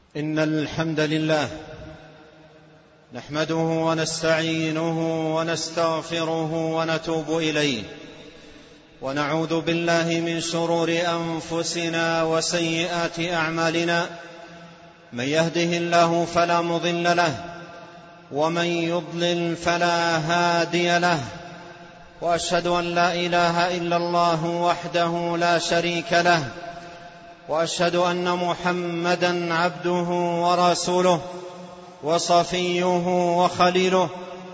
إن الحمد لله نحمده ونستعينه ونستغفره ونتوب إليه، ونعوذ بالله من شرور أنفسنا وسيئات أعمالنا. من يهده الله فلا مضل له، ومن يضلل فلا هادي له، وأشهد أن لا إله إلا الله وحده لا شريك له، وأشهد أن محمدًا عبده ورسوله وصفيه وخليله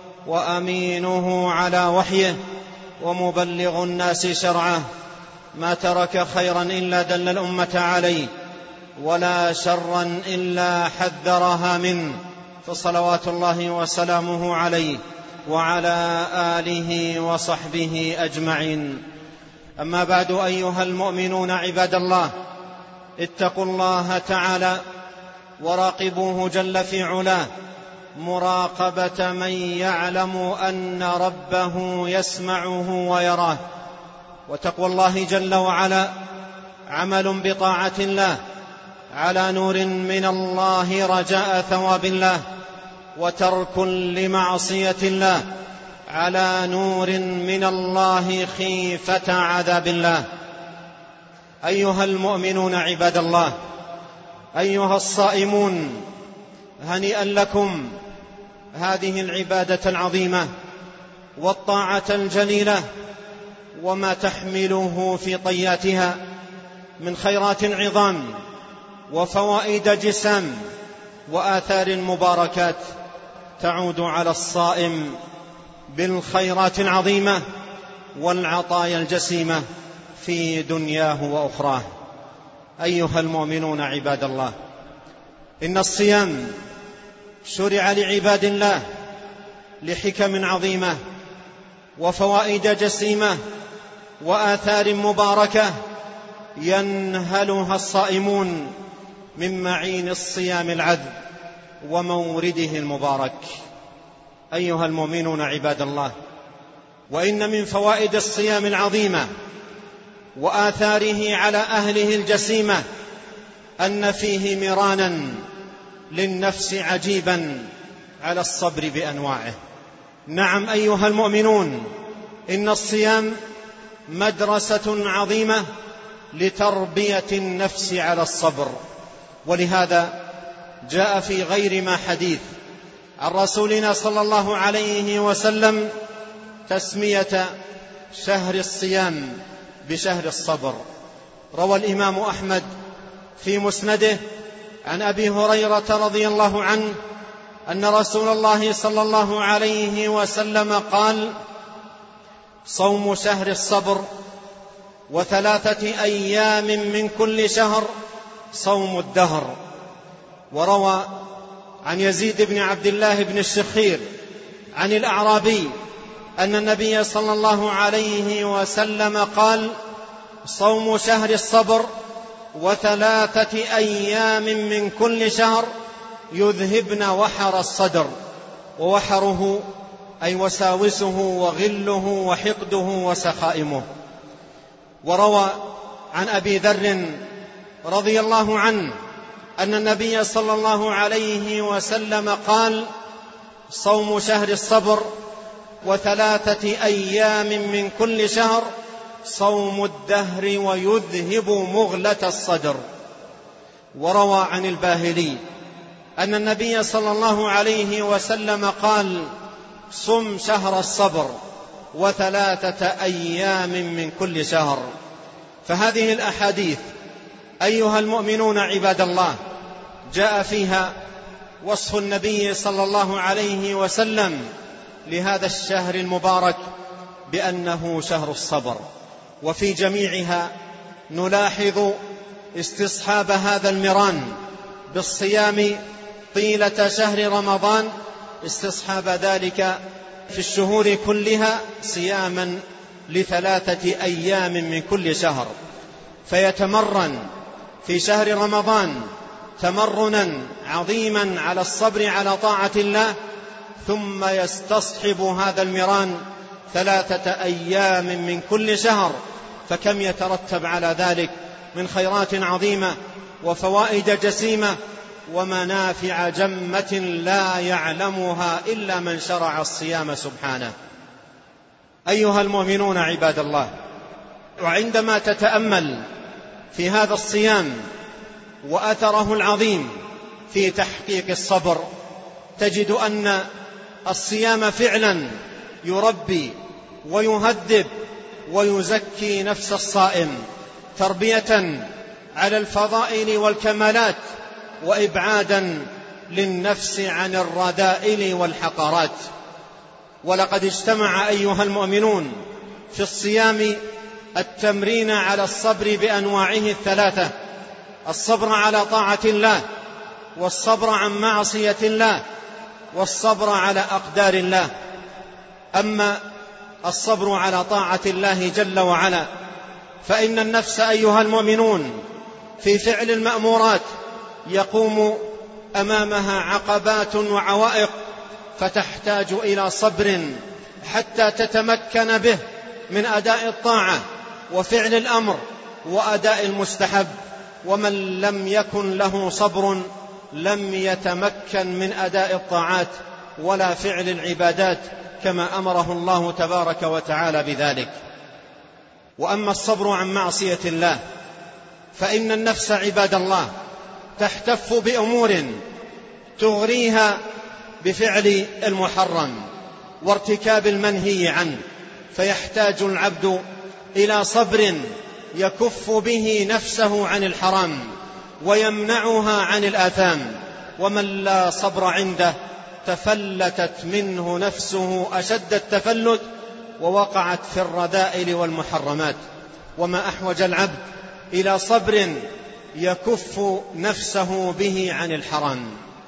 وأمينه على وحيه ومبلغ الناس شرعه. ما ترك خيرا إلا دل الأمة عليه، ولا شرا إلا حذرها منه، فصلوات الله وسلامه عليه وعلى آله وصحبه أجمعين. أما بعد، أيها المؤمنون عباد الله، اتقوا الله تعالى وراقبوه جل في علاه مراقبة من يعلم أن ربه يسمعه ويراه. وتقوى الله جل وعلا عمل بطاعة الله على نور من الله رجاء ثواب الله، وترك لمعصية الله على نور من الله خيفة عذاب الله. أيها المؤمنون عباد الله، أيها الصائمون، هنيئا لكم هذه العبادة العظيمة والطاعة الجليلة وما تحمله في طياتها من خيرات عظام وفوائد جسام وآثار مباركات تعود على الصائم بالخيرات العظيمة والعطايا الجسيمة في دنياه وأخراه. أيها المؤمنون عباد الله، إن الصيام شرع لعباد الله لحكم عظيمة وفوائد جسيمة وآثار مباركة ينهلها الصائمون من معين الصيام العذب ومورده المبارك. أيها المؤمنون عباد الله، وإن من فوائد الصيام العظيمة وآثاره على أهله الجسيمة أن فيه مرانا للنفس عجيبا على الصبر بأنواعه. نعم أيها المؤمنون، إن الصيام مدرسة عظيمة لتربية النفس على الصبر، ولهذا جاء في غير ما حديث عن رسولنا صلى الله عليه وسلم تسمية شهر الصيام بشهر الصبر. روى الإمام أحمد في مسنده عن أبي هريرة رضي الله عنه أن رسول الله صلى الله عليه وسلم قال: صوم شهر الصبر، وثلاثة أيام من كل شهر صوم الدهر. وروى عن يزيد بن عبد الله بن الشخير عن الأعرابي أن النبي صلى الله عليه وسلم قال: صوم شهر الصبر وثلاثة أيام من كل شهر يذهبن وحر الصدر. ووحره أي وساوسه وغله وحقده وسخائمه. وروى عن أبي ذر رضي الله عنه أن النبي صلى الله عليه وسلم قال: صوم شهر الصبر وثلاثة أيام من كل شهر صوم الدهر ويذهب مغلة الصدر. وروى عن الباهلي أن النبي صلى الله عليه وسلم قال: صم شهر الصبر وثلاثة أيام من كل شهر. فهذه الأحاديث أيها المؤمنون عباد الله جاء فيها وصف النبي صلى الله عليه وسلم لهذا الشهر المبارك بأنه شهر الصبر، وفي جميعها نلاحظ استصحاب هذا المران بالصيام طيلة شهر رمضان، استصحاب ذلك في الشهور كلها صياما لثلاثة أيام من كل شهر، فيتمرن في شهر رمضان تمرنا عظيما على الصبر على طاعة الله، ثم يستصحب هذا المران ثلاثة أيام من كل شهر، فكم يترتب على ذلك من خيرات عظيمة وفوائد جسيمة ومنافع جمة لا يعلمها إلا من شرع الصيام سبحانه. أيها المؤمنون عباد الله، وعندما تتأمل في هذا الصيام وأثره العظيم في تحقيق الصبر، تجد أن الصيام فعلا يربي ويهذب ويزكي نفس الصائم تربية على الفضائل والكمالات، وإبعادا للنفس عن الرذائل والحقارات. ولقد اجتمع أيها المؤمنون في الصيام التمرين على الصبر بأنواعه الثلاثة: الصبر على طاعة الله، والصبر عن معصية الله، والصبر على أقدار الله. أما الصبر على طاعة الله جل وعلا فإن النفس أيها المؤمنون في فعل المأمورات يقوم أمامها عقبات وعوائق، فتحتاج إلى صبر حتى تتمكن به من أداء الطاعة وفعل الأمر وأداء المستحب. ومن لم يكن له صبر لم يتمكن من أداء الطاعات ولا فعل العبادات كما أمره الله تبارك وتعالى بذلك. وأما الصبر عن معصية الله فإن النفس عباد الله تحتف بأمور تغريها بفعل المحرم وارتكاب المنهي عنه، فيحتاج العبد إلى صبر يكف به نفسه عن الحرام ويمنعها عن الآثام. ومن لا صبر عنده تفلتت منه نفسه أشد التفلت ووقعت في الرذائل والمحرمات. وما أحوج العبد إلى صبر يكف نفسه به عن الحرام.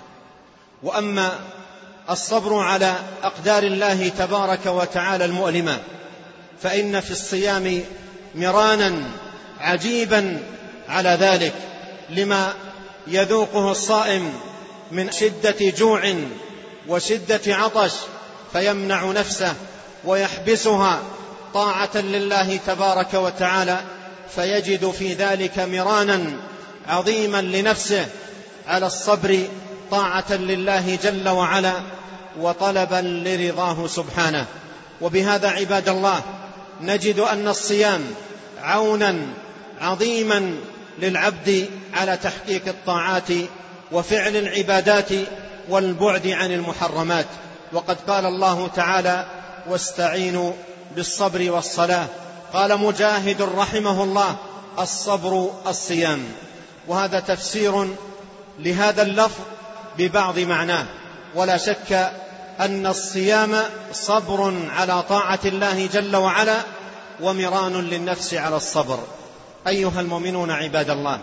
وأما الصبر على أقدار الله تبارك وتعالى المؤلمة فإن في الصيام مرانا عجيبا على ذلك، لما يذوقه الصائم من شدة جوع وشدة عطش، فيمنع نفسه ويحبسها طاعة لله تبارك وتعالى، فيجد في ذلك مرانا عظيما لنفسه على الصبر طاعة لله جل وعلا وطلبا لرضاه سبحانه. وبهذا عباد الله نجد أن الصيام عونا عظيما للعبد على تحقيق الطاعات وفعل العبادات والبعد عن المحرمات. وقد قال الله تعالى: واستعينوا بالصبر والصلاة. قال مجاهد رحمه الله: الصبر الصيام. وهذا تفسير لهذا اللفظ ببعض معناه، ولا شك أن الصيام صبر على طاعة الله جل وعلا ومران للنفس على الصبر. أيها المؤمنون عباد الله،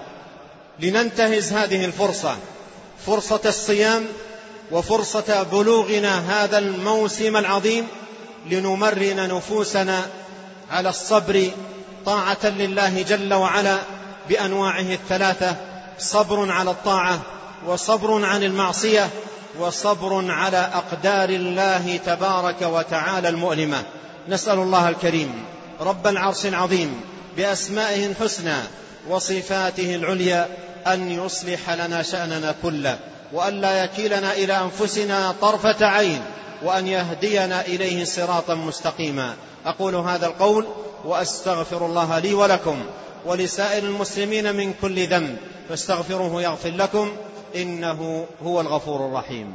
لننتهز هذه الفرصة، فرصة الصيام وفرصة بلوغنا هذا الموسم العظيم، لنمرن نفوسنا على الصبر طاعة لله جل وعلا بأنواعه الثلاثة: صبر على الطاعة، وصبر عن المعصية، وصبر على أقدار الله تبارك وتعالى المؤلمة. نسأل الله الكريم رب العرش العظيم بأسمائه الحسنى وصفاته العليا أن يصلح لنا شأننا كله، وأن لا يكلنا إلى أنفسنا طرفة عين، وأن يهدينا إليه صراطا مستقيما. أقول هذا القول وأستغفر الله لي ولكم ولسائر المسلمين من كل ذنب، فاستغفروه يغفر لكم، إنه هو الغفور الرحيم.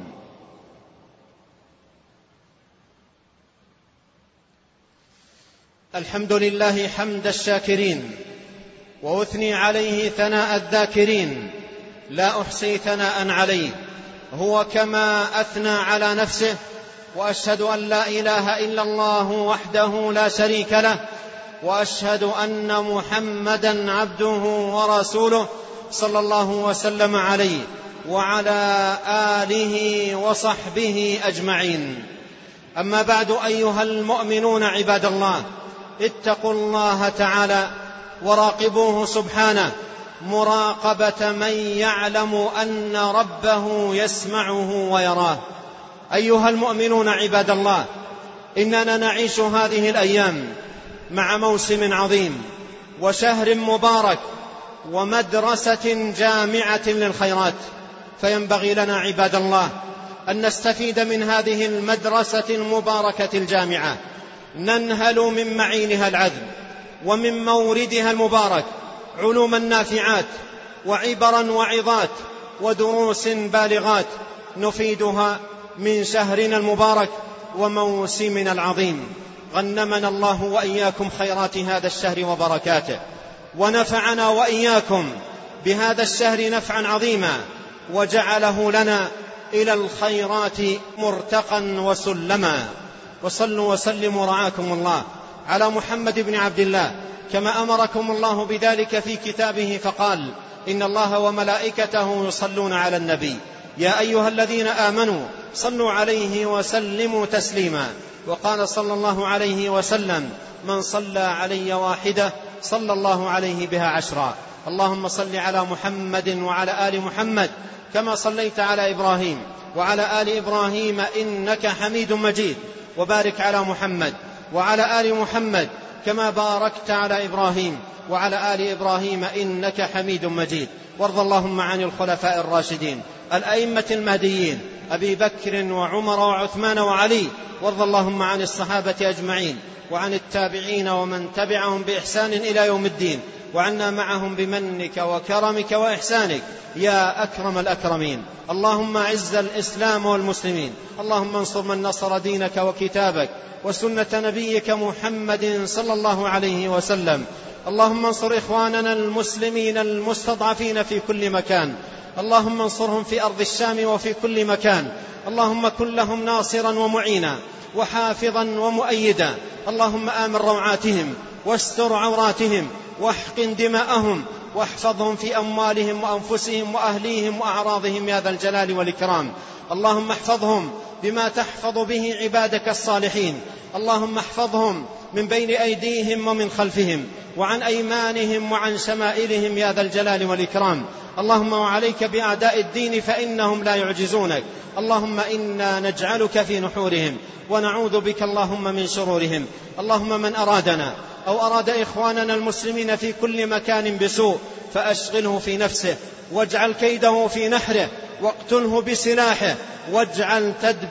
الحمد لله حمد الشاكرين، وأثني عليه ثناء الذاكرين، لا أحصي ثناء عليه، هو كما أثنى على نفسه. وأشهد أن لا إله إلا الله وحده لا شريك له، وأشهد أن محمدا عبده ورسوله صلى الله وسلم عليه وعلى آله وصحبه أجمعين. أما بعد، أيها المؤمنون عباد الله، اتقوا الله تعالى وراقبوه سبحانه مراقبة من يعلم أن ربه يسمعه ويراه. أيها المؤمنون عباد الله، إننا نعيش هذه الأيام مع موسم عظيم وشهر مبارك ومدرسة جامعة للخيرات. فينبغي لنا عباد الله أن نستفيد من هذه المدرسة المباركة الجامعة، ننهل من معينها العذب ومن موردها المبارك علوما نافعات وعبرا وعظات ودروس بالغات نفيدها من شهرنا المبارك وموسمنا العظيم. غنمنا الله وإياكم خيرات هذا الشهر وبركاته، ونفعنا وإياكم بهذا الشهر نفعا عظيما، وجعله لنا إلى الخيرات مرتقا وسلما. وصلوا وسلموا رعاكم الله على محمد بن عبد الله كما أمركم الله بذلك في كتابه، فقال: إن الله وملائكته يصلون على النبي يا أيها الذين آمنوا صلوا عليه وسلموا تسليما. وقال صلى الله عليه وسلم: من صلى علي واحدة صلى الله عليه بها 10. اللهم صل على محمد وعلى آل محمد كما صليت على إبراهيم وعلى آل إبراهيم إنك حميد مجيد، وبارك على محمد وعلى آل محمد كما باركت على إبراهيم وعلى آل إبراهيم إنك حميد مجيد. وارض اللهم عن الخلفاء الراشدين الأئمة المهديين أبي بكر وعمر وعثمان وعلي، وارض اللهم عن الصحابة أجمعين وعن التابعين ومن تبعهم بإحسان إلى يوم الدين، وعنا معهم بمنك وكرمك وإحسانك يا أكرم الأكرمين. اللهم أعز الإسلام والمسلمين، اللهم انصر من نصر دينك وكتابك وسنة نبيك محمد صلى الله عليه وسلم. اللهم انصر إخواننا المسلمين المستضعفين في كل مكان، اللهم انصرهم في أرض الشام وفي كل مكان، اللهم كن لهم ناصرا ومعينا وحافظا ومؤيدا. اللهم آمن روعاتهم واستر عوراتهم واحقن دماءهم واحفظهم في أموالهم وأنفسهم وأهليهم وأعراضهم يا ذا الجلال والإكرام. اللهم احفظهم بما تحفظ به عبادك الصالحين، اللهم احفظهم من بين أيديهم ومن خلفهم وعن أيمانهم وعن شمائلهم يا ذا الجلال والإكرام. اللهم وعليك بأعداء الدين فإنهم لا يعجزونك. اللهم إنا نجعلك في نحورهم ونعوذ بك اللهم من شرورهم. اللهم من أرادنا أو أراد إخواننا المسلمين في كل مكان بسوء فأشغله في نفسه، واجعل كيده في نحره، واقتله بسلاحه، واجعل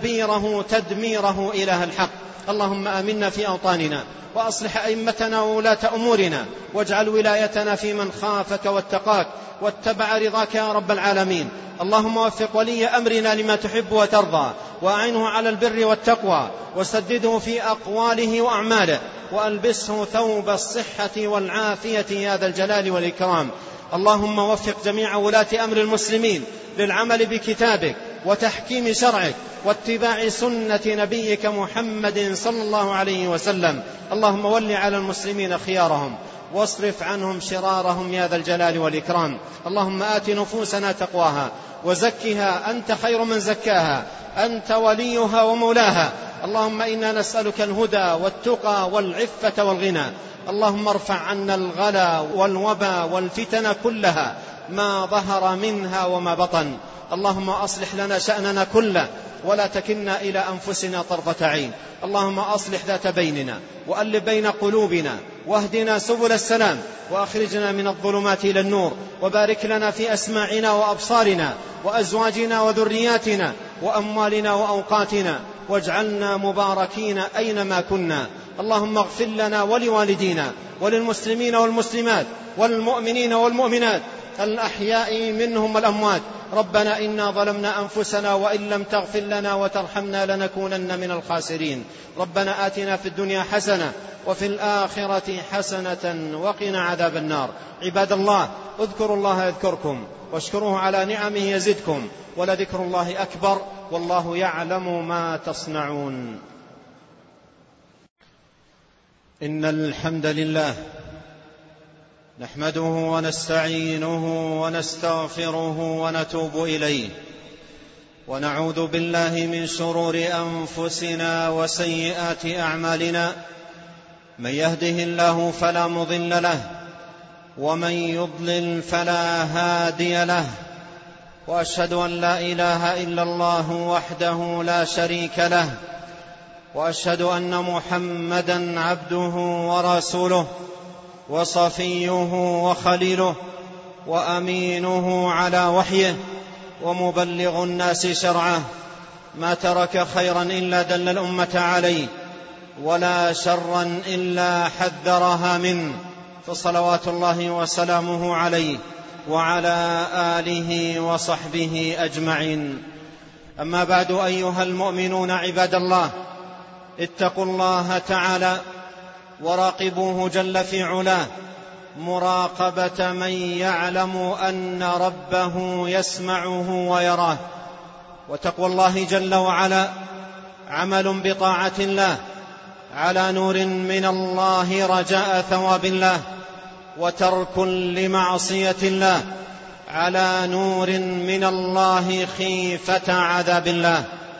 تدميره إله الحق. اللهم آمنا في أوطاننا وأصلح أئمتنا وولاة أمورنا، واجعل ولايتنا في من خافك واتقاك واتبع رضاك يا رب العالمين. اللهم وفق ولي أمرنا لما تحب وترضى، وأعنه على البر والتقوى، وسدده في أقواله وأعماله، وألبسه ثوب الصحة والعافية يا ذا الجلال والإكرام. اللهم وفق جميع ولاة أمر المسلمين للعمل بكتابك وتحكيم شرعك واتباع سنة نبيك محمد صلى الله عليه وسلم. اللهم ول على المسلمين خيارهم واصرف عنهم شرارهم يا ذا الجلال والإكرام. اللهم آت نفوسنا تقواها وزكها أنت خير من زكاها، أنت وليها ومولاها. اللهم إنا نسألك الهدى والتقى والعفة والغنى. اللهم ارفع عنا الغلا والوبا والفتن كلها ما ظهر منها وما بطن. اللهم أصلح لنا شأننا كله ولا تكلنا إلى أنفسنا طرفة عين. اللهم أصلح ذات بيننا وألف بين قلوبنا واهدنا سبل السلام وأخرجنا من الظلمات إلى النور، وبارك لنا في أسماعنا وأبصارنا وأزواجنا وذرياتنا وأموالنا وأوقاتنا، واجعلنا مباركين أينما كنا. اللهم اغفر لنا ولوالدينا وللمسلمين والمسلمات والمؤمنين والمؤمنات الأحياء منهم والأموات. ربنا إنا ظلمنا أنفسنا وإن لم تغفر لنا وترحمنا لنكونن من الخاسرين. ربنا آتنا في الدنيا حسنة وفي الآخرة حسنة وقنا عذاب النار. عباد الله، اذكروا الله يذكركم واشكروه على نعمه يزدكم، ولذكر الله أكبر والله يعلم ما تصنعون. إن الحمد لله نحمده ونستعينه ونستغفره ونتوب إليه، ونعوذ بالله من شرور أنفسنا وسيئات أعمالنا. من يهده الله فلا مضل له، ومن يضلل فلا هادي له، وأشهد أن لا إله إلا الله وحده لا شريك له، وأشهد أن محمدا عبده ورسوله وصفيه وخليله وأمينه على وحيه، ومبلغ الناس شرعه، ما ترك خيرا إلا دل الأمة عليه، ولا شرا إلا حذرها منه، فصلوات الله وسلامه عليه وعلى آله وصحبه أجمعين. أما بعد، أيها المؤمنون عباد الله، اتقوا الله تعالى وراقبوه جل في علاه مراقبة من يعلم أن ربه يسمعه ويراه. وتقوى الله جل وعلا عمل بطاعة الله على نور من الله رجاء ثواب الله، وترك لمعصية الله على نور من الله خيفة عذاب الله.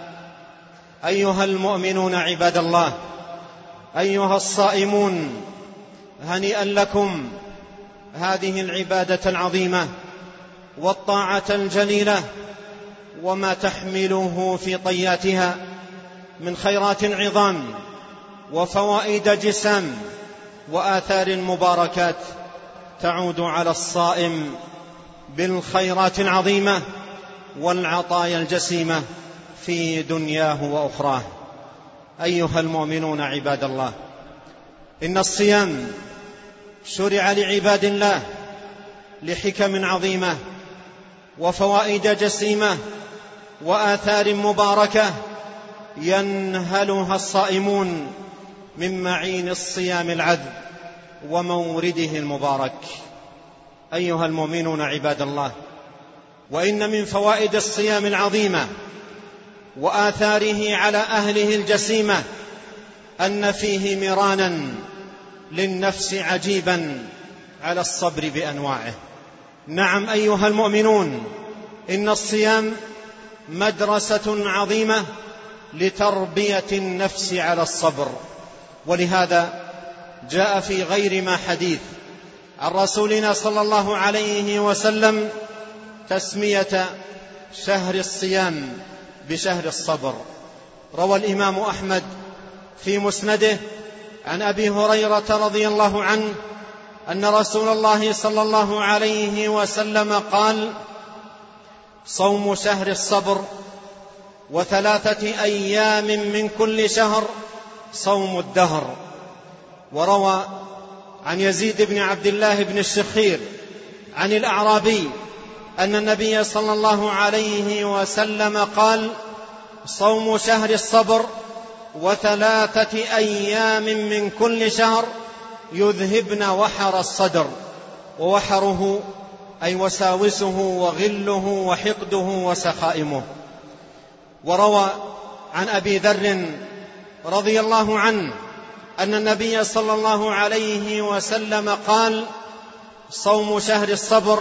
أيها المؤمنون عباد الله، أيها الصائمون، هنيئا لكم هذه العبادة العظيمة والطاعة الجليلة وما تحمله في طياتها من خيرات عظام وفوائد جسام وآثار مباركات تعود على الصائم بالخيرات العظيمة والعطايا الجسيمة في دنياه وأخراه. أيها المؤمنون عباد الله، إن الصيام شرع لعباد الله لحكم عظيمة وفوائد جسيمة وآثار مباركة ينهلها الصائمون من معين الصيام العذب ومورده المبارك. أيها المؤمنون عباد الله، وإن من فوائد الصيام العظيمة وآثاره على أهله الجسيمة أن فيه مرانا للنفس عجيبا على الصبر بأنواعه. نعم أيها المؤمنون، إن الصيام مدرسة عظيمة لتربية النفس على الصبر، ولهذا جاء في غير ما حديث عن رسولنا صلى الله عليه وسلم تسمية شهر الصيام بشهر الصبر. روى الإمام أحمد في مسنده عن أبي هريرة رضي الله عنه أن رسول الله صلى الله عليه وسلم قال: صوم شهر الصبر، وثلاثة أيام من كل شهر صوم الدهر. وروى عن يزيد بن عبد الله بن الشخير عن الأعرابي أن النبي صلى الله عليه وسلم قال: صوم شهر الصبر وثلاثة أيام من كل شهر يذهبن وحر الصدر. ووحره أي وساوسه وغله وحقده وسخائمه. وروى عن أبي ذر رضي الله عنه أن النبي صلى الله عليه وسلم قال: صوم شهر الصبر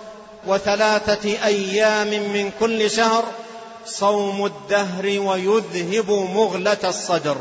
وثلاثة أيام من كل شهر صوم الدهر ويذهب مغلة الصدر.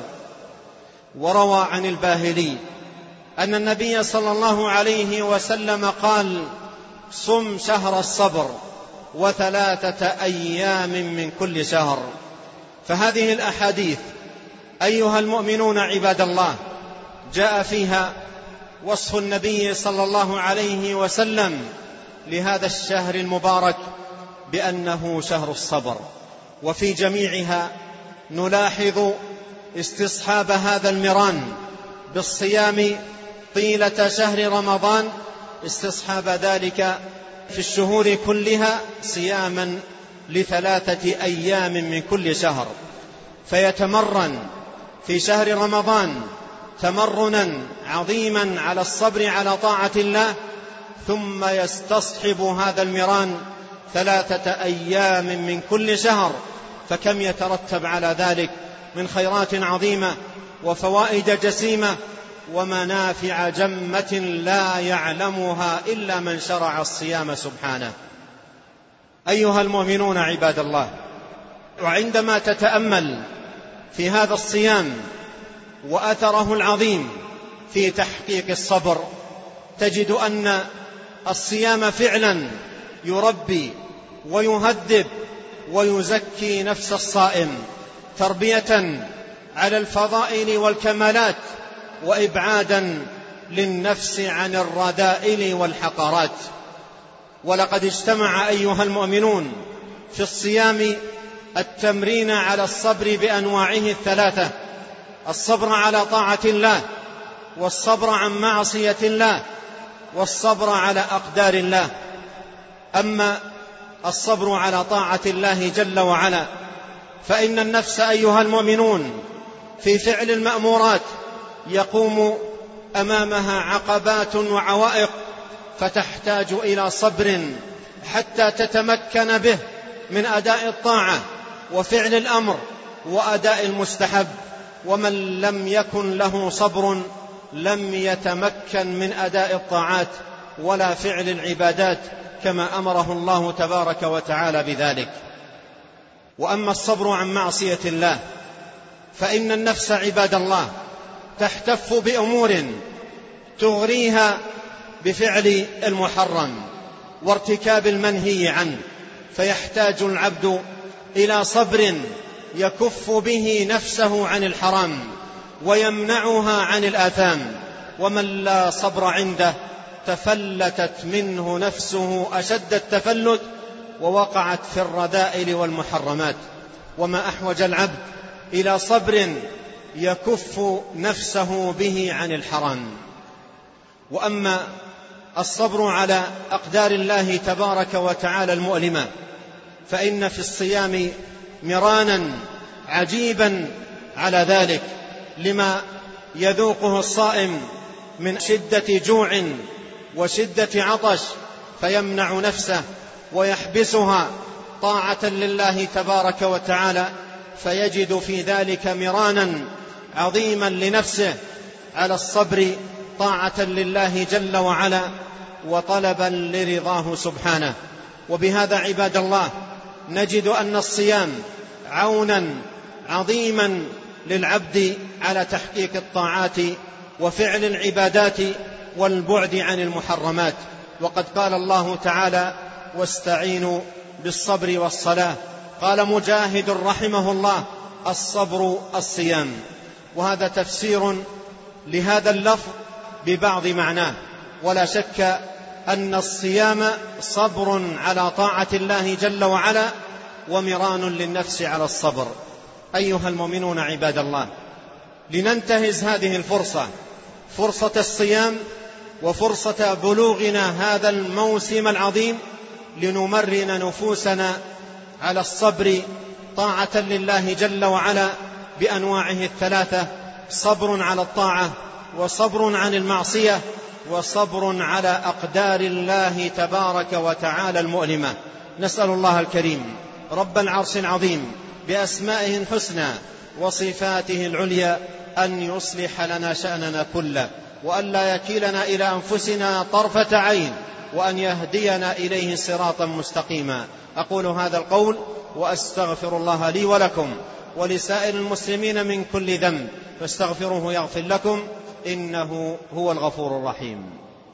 وروى عن الباهلي أن النبي صلى الله عليه وسلم قال: صم شهر الصبر وثلاثة أيام من كل شهر. فهذه الأحاديث أيها المؤمنون عباد الله جاء فيها وصف النبي صلى الله عليه وسلم لهذا الشهر المبارك بأنه شهر الصبر، وفي جميعها نلاحظ استصحاب هذا المران بالصيام طيلة شهر رمضان، استصحاب ذلك في الشهور كلها صياما لثلاثة أيام من كل شهر، فيتمرن في شهر رمضان تمرنا عظيما على الصبر على طاعة الله، ثم يستصحب هذا المران ثلاثة أيام من كل شهر، فكم يترتب على ذلك من خيرات عظيمة وفوائد جسيمة ومنافع جمة لا يعلمها إلا من شرع الصيام سبحانه. أيها المؤمنون عباد الله، وعندما تتأمل في هذا الصيام وأثره العظيم في تحقيق الصبر، تجد أن الصيام فعلا يربي ويهذب ويزكي نفس الصائم تربية على الفضائل والكمالات، وإبعادا للنفس عن الرذائل والحقارات. ولقد اجتمع أيها المؤمنون في الصيام التمرين على الصبر بأنواعه الثلاثة: الصبر على طاعة الله، والصبر عن معصية الله، والصبر على أقدار الله. أما الصبر على طاعة الله جل وعلا فإن النفس أيها المؤمنون في فعل المأمورات يقوم أمامها عقبات وعوائق، فتحتاج إلى صبر حتى تتمكن به من أداء الطاعة وفعل الأمر وأداء المستحب. ومن لم يكن له صبر لم يتمكن من أداء الطاعات ولا فعل العبادات كما أمره الله تبارك وتعالى بذلك. وأما الصبر عن معصية الله فإن النفس عباد الله تحتف بأمور تغريها بفعل المحرم وارتكاب المنهي عنه، فيحتاج العبد إلى صبر يكف به نفسه عن الحرام ويمنعها عن الآثام. ومن لا صبر عنده تفلتت منه نفسه أشد التفلت ووقعت في الرذائل والمحرمات. وما أحوج العبد إلى صبر يكف نفسه به عن الحرام. وأما الصبر على أقدار الله تبارك وتعالى المؤلمة فإن في الصيام مرانا عجيبا على ذلك، لما يذوقه الصائم من شدة جوع وشدة عطش، فيمنع نفسه ويحبسها طاعة لله تبارك وتعالى، فيجد في ذلك مرانا عظيما لنفسه على الصبر طاعة لله جل وعلا وطلبا لرضاه سبحانه. وبهذا عباد الله نجد أن الصيام عونا عظيما للعبد على تحقيق الطاعات وفعل العبادات والبعد عن المحرمات. وقد قال الله تعالى: واستعينوا بالصبر والصلاة. قال مجاهد رحمه الله: الصبر الصيام. وهذا تفسير لهذا اللفظ ببعض معناه، ولا شك أن الصيام صبر على طاعة الله جل وعلا ومران للنفس على الصبر. أيها المؤمنون عباد الله، لننتهز هذه الفرصة، فرصة الصيام وفرصة بلوغنا هذا الموسم العظيم، لنمرن نفوسنا على الصبر طاعة لله جل وعلا بأنواعه الثلاثة: صبر على الطاعة، وصبر عن المعصية، وصبر على أقدار الله تبارك وتعالى المؤلمة. نسأل الله الكريم رب العرش العظيم بأسمائه الحسنى وصفاته العليا أن يصلح لنا شأننا كله، وأن لا يكلنا إلى أنفسنا طرفة عين، وأن يهدينا إليه صراطا مستقيما. أقول هذا القول وأستغفر الله لي ولكم ولسائر المسلمين من كل ذنب، فاستغفروه يغفر لكم، إنه هو الغفور الرحيم.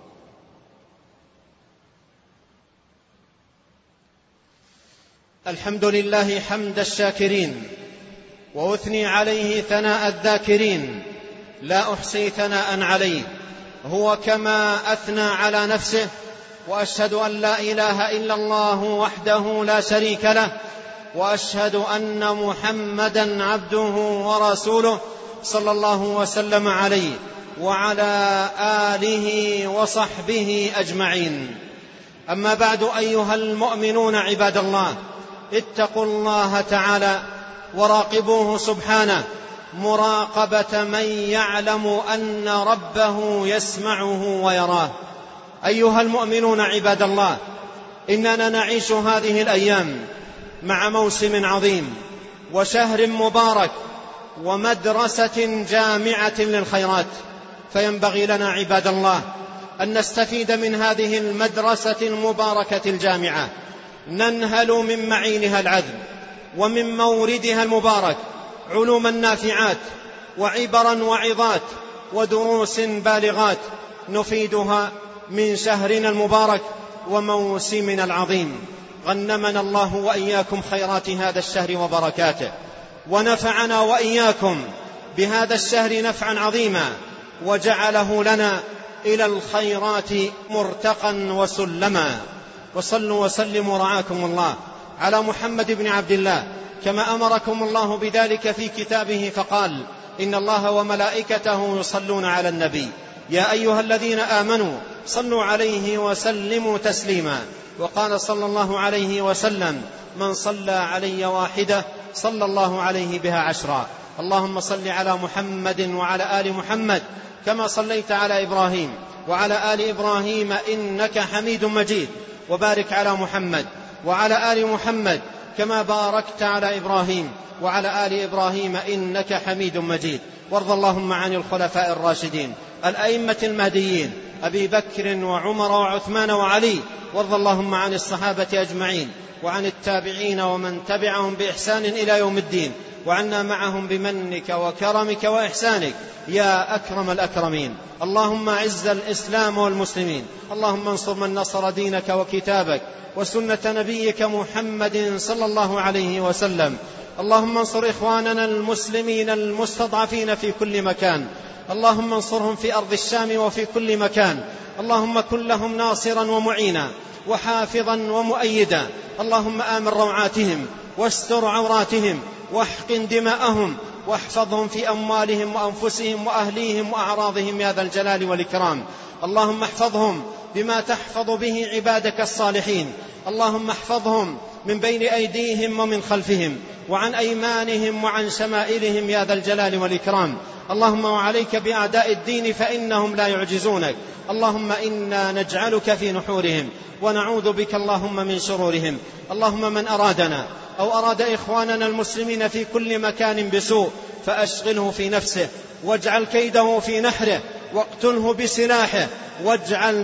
الحمد لله حمد الشاكرين، وأثني عليه ثناء الذاكرين، لا أحصي ثناء عليه، هو كما أثنى على نفسه. وأشهد أن لا إله إلا الله وحده لا شريك له، وأشهد أن محمدا عبده ورسوله صلى الله وسلم عليه وعلى آله وصحبه أجمعين. أما بعد، أيها المؤمنون عباد الله، اتقوا الله تعالى وراقبوه سبحانه مراقبة من يعلم أن ربه يسمعه ويراه. أيها المؤمنون عباد الله، إننا نعيش هذه الأيام مع موسم عظيم وشهر مبارك ومدرسة جامعة للخيرات، فينبغي لنا عباد الله أن نستفيد من هذه المدرسة المباركة الجامعة، ننهل من معينها العذب ومن موردها المبارك علوما نافعات وعبرا وعظات ودروس بالغات نفيدها من شهرنا المبارك وموسمنا العظيم. غنمنا الله وإياكم خيرات هذا الشهر وبركاته، ونفعنا وإياكم بهذا الشهر نفعا عظيما، وجعله لنا إلى الخيرات مرتقا وسلما. وصلوا وسلموا رعاكم الله على محمد بن عبد الله كما أمركم الله بذلك في كتابه فقال: إن الله وملائكته يصلون على النبي يا أيها الذين آمنوا صلوا عليه وسلموا تسليما. وقال صلى الله عليه وسلم: من صلى علي واحدة صلى الله عليه بها 10. اللهم صل على محمد وعلى آل محمد كما صليت على إبراهيم وعلى آل إبراهيم إنك حميد مجيد، وبارك على محمد وعلى آل محمد كما باركت على إبراهيم وعلى آل إبراهيم إنك حميد مجيد. وارض اللهم عن الخلفاء الراشدين الأئمة المهديين أبي بكر وعمر وعثمان وعلي، وارض اللهم عن الصحابة أجمعين وعن التابعين ومن تبعهم بإحسان إلى يوم الدين، وعنا معهم بمنك وكرمك وإحسانك يا أكرم الأكرمين. اللهم أعز الإسلام والمسلمين، اللهم انصر من نصر دينك وكتابك وسنة نبيك محمد صلى الله عليه وسلم. اللهم انصر إخواننا المسلمين المستضعفين في كل مكان، اللهم انصرهم في أرض الشام وفي كل مكان. اللهم كن لهم ناصرا ومعينا وحافظا ومؤيدا. اللهم آمن روعاتهم واستر عوراتهم واحقن دماءهم واحفظهم في أموالهم وأنفسهم وأهليهم وأعراضهم يا ذا الجلال والإكرام. اللهم احفظهم بما تحفظ به عبادك الصالحين. اللهم احفظهم من بين أيديهم ومن خلفهم وعن أيمانهم وعن شمائلهم يا ذا الجلال والإكرام. اللهم وعليك بأعداء الدين فإنهم لا يعجزونك. اللهم إنا نجعلك في نحورهم ونعوذ بك اللهم من شرورهم. اللهم من أرادنا أو أراد إخواننا المسلمين في كل مكان بسوء فأشغله في نفسه واجعل كيده في نحره واقتله بسلاحه واجعل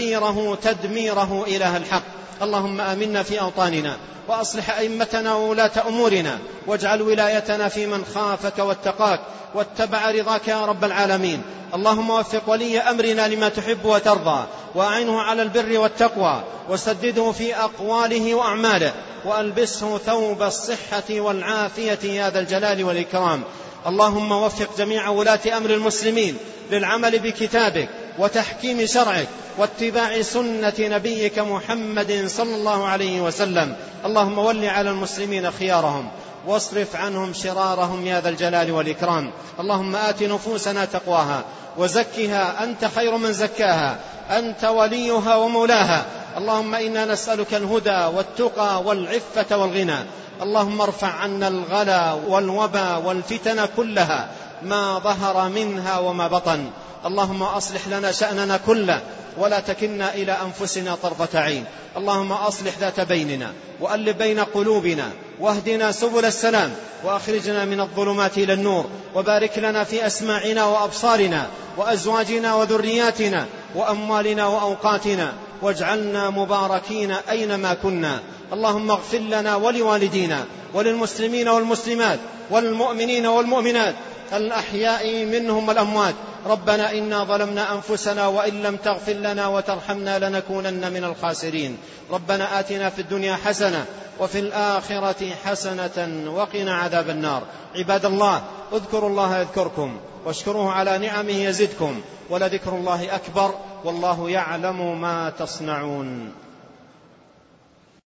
تدميره إله الحق. اللهم آمنا في أوطاننا وأصلح أئمتنا وولاة أمورنا واجعل ولايتنا في من خافك واتقاك واتبع رضاك يا رب العالمين. اللهم وفق ولي أمرنا لما تحب وترضى وأعنه على البر والتقوى وسدده في أقواله وأعماله وألبسه ثوب الصحة والعافية يا ذا الجلال والإكرام. اللهم وفق جميع ولاة أمر المسلمين للعمل بكتابك وتحكيم شرعك واتباع سنة نبيك محمد صلى الله عليه وسلم. اللهم ول على المسلمين خيارهم واصرف عنهم شرارهم يا ذا الجلال والإكرام. اللهم آت نفوسنا تقواها وزكها أنت خير من زكاها أنت وليها ومولاها. اللهم إنا نسألك الهدى والتقى والعفة والغنى. اللهم ارفع عنا الغلا والوبا والفتن كلها ما ظهر منها وما بطن. اللهم أصلح لنا شأننا كله ولا تكلنا إلى أنفسنا طرفة عين. اللهم أصلح ذات بيننا وألف بين قلوبنا واهدنا سبل السلام وأخرجنا من الظلمات إلى النور، وبارك لنا في أسماعنا وأبصارنا وأزواجنا وذرياتنا وأموالنا وأوقاتنا واجعلنا مباركين أينما كنا. اللهم اغفر لنا ولوالدينا وللمسلمين والمسلمات والمؤمنين والمؤمنات الأحياء منهم والأموات. ربنا إنا ظلمنا أنفسنا وإن لم تغفر لنا وترحمنا لنكونن من الخاسرين. ربنا آتنا في الدنيا حسنة وفي الآخرة حسنة وقنا عذاب النار. عباد الله، اذكروا الله يذكركم واشكروه على نعمه يزدكم ولذكر الله أكبر والله يعلم ما تصنعون.